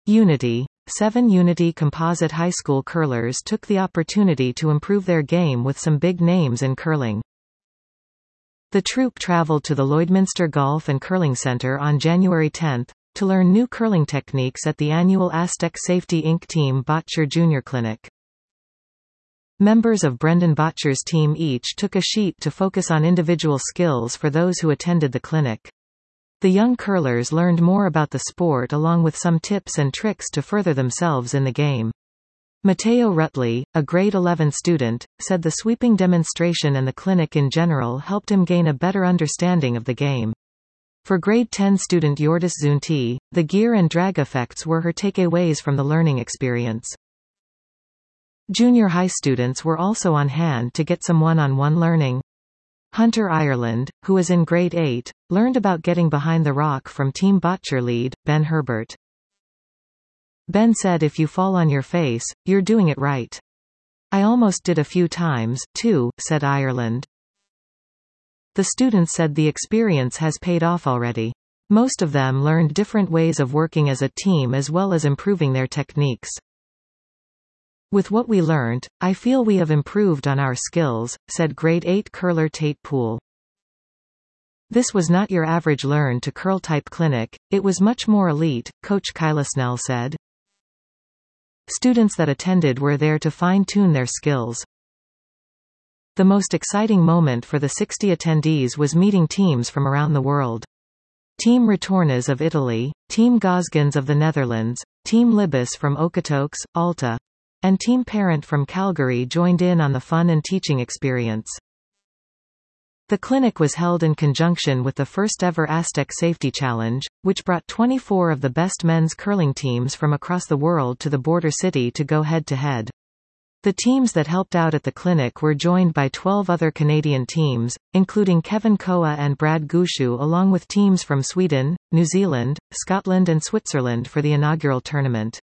Unity. 7 Unity Composite High School curlers took the opportunity to improve their game with some big names in curling. The troupe traveled to the Lloydminster Golf and Curling Center on January 10, to learn new curling techniques at the annual Aztec Safety Inc. Team Botcher Junior Clinic. Members of Brendan Botcher's team each took a sheet to focus on individual skills for those who attended the clinic. The young curlers learned more about the sport along with some tips and tricks to further themselves in the game. Matteo Rutley, a grade 11 student, said the sweeping demonstration and the clinic in general helped him gain a better understanding of the game. For grade 10 student Yordis Zunti, the gear and drag effects were her takeaways from the learning experience. Junior high students were also on hand to get some one-on-one learning. Hunter Ireland, who is in grade 8, learned about getting behind the rock from Team Botcher lead, Ben Herbert. Ben said if you fall on your face, you're doing it right. I almost did a few times, too, said Ireland. The students said the experience has paid off already. Most of them learned different ways of working as a team as well as improving their techniques. With what we learned, I feel we have improved on our skills, said grade 8 curler Tate Poole. This was not your average learn to curl type clinic, it was much more elite, Coach Kyla Snell said. Students that attended were there to fine-tune their skills. The most exciting moment for the 60 attendees was meeting teams from around the world. Team Retornas of Italy, Team Gosgans of the Netherlands, Team Libis from Okotoks, Alta, and Team Parent from Calgary joined in on the fun and teaching experience. The clinic was held in conjunction with the first-ever Aztec Safety Challenge, which brought 24 of the best men's curling teams from across the world to the border city to go head-to-head. The teams that helped out at the clinic were joined by 12 other Canadian teams, including Kevin Koa and Brad Gushu, along with teams from Sweden, New Zealand, Scotland and Switzerland for the inaugural tournament.